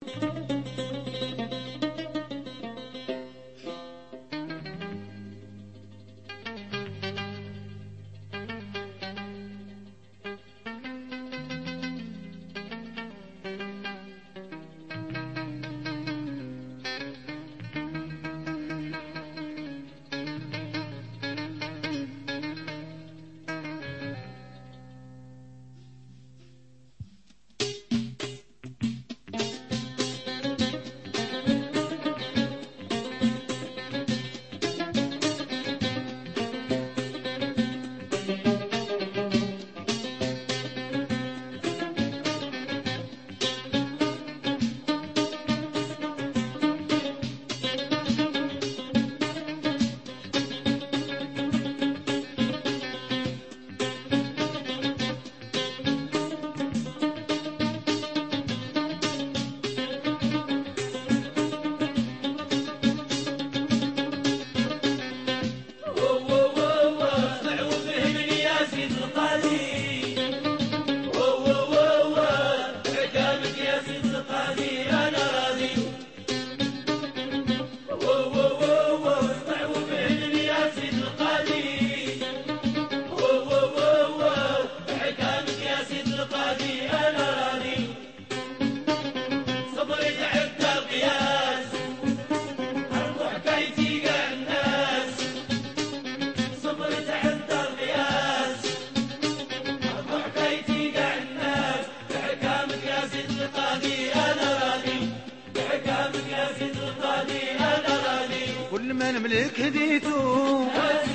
كل ما نملك هديتو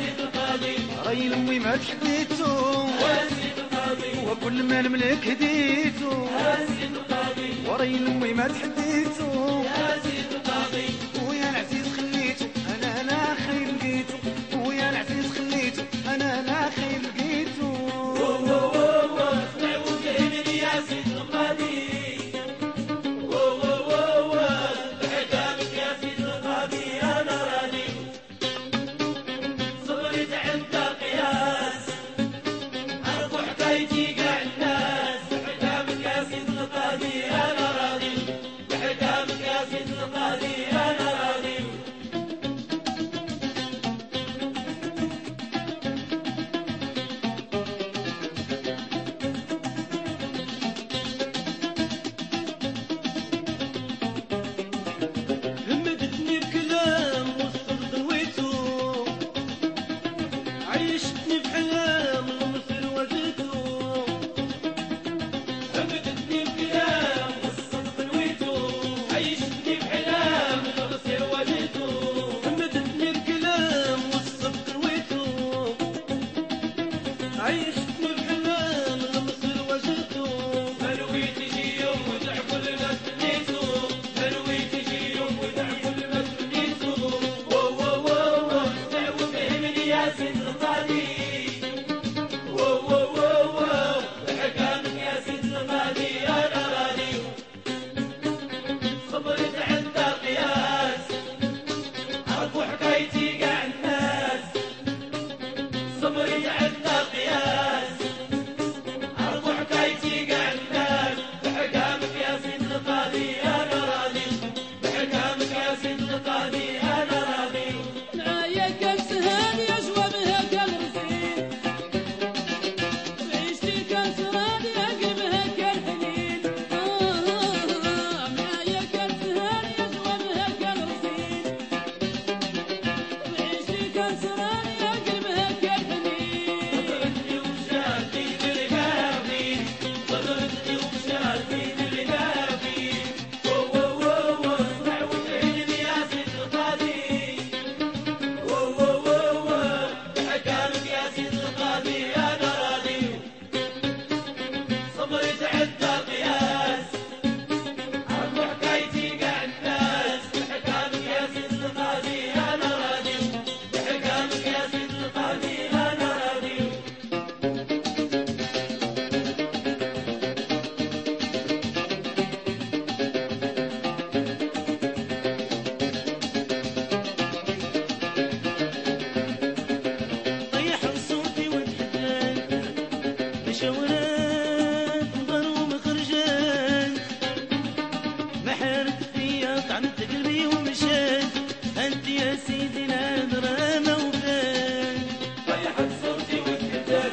راي لمي ما تحديتو، وكل ما نملك هديتو وراي لمي ما تحديتو، ويا العزيز خليتو انا لا خير لقيتو، ويا العزيز خليتو انا لا خير لقيتو. بحكامك يا سيد طعنت قلبي ومشيت انت يا سيدي نادرة موفات طيحت صورتي وتهتز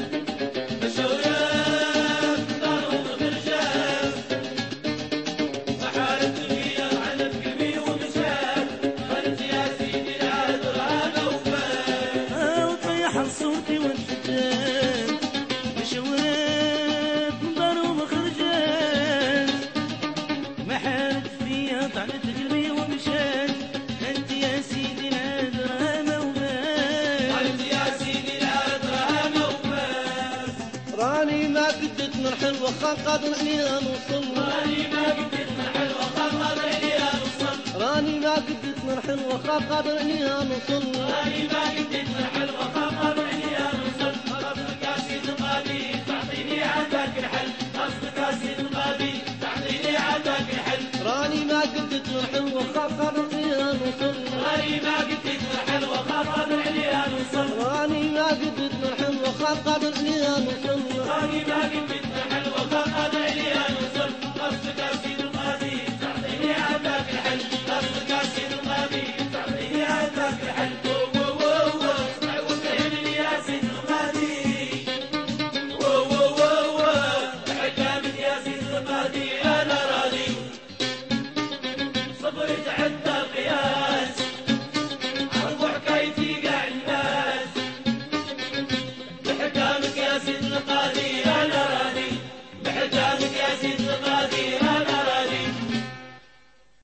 مشورات ضرب برجال وحارت فيا طعنت قلبي ومشيت انت يا سيدي نادرة موفات وطيحت صورتي وتهتز مشورات ضرب خرجات ما حارت فيا طعنت قلبي ومشيت انت يا سيدي نادرة موفات انت يا سيدي نادرة موفات راني ما قدت نرحل وخا قادر اني نوصل راني ما قدرت نحل وخلص عيني اوصل راني ما قدت نرحل وخا قادر اني نوصل راني ما قدرت نحل وخلص عيني اوصل قصدك يا سيدي القاضي تعطيني عندك الحل قصدك يا سيدي القاضي تعطيني عندك الحل راني ما قدت نرحل